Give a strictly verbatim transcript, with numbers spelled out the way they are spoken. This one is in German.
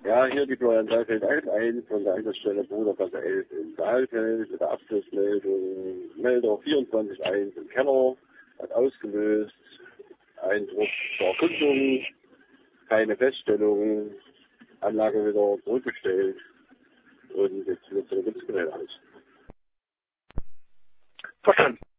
Ja, hier die Florian Saalfeld eins von der Einsatzstelle Brudergasse elf in Saalfeld mit der Abschlussmeldung. Melder vierundzwanzig eins im Keller, hat ausgelöst, Eindruck zur Erkundung, keine Feststellung, Anlage wieder zurückgestellt und jetzt wird es wieder aus. Verstanden.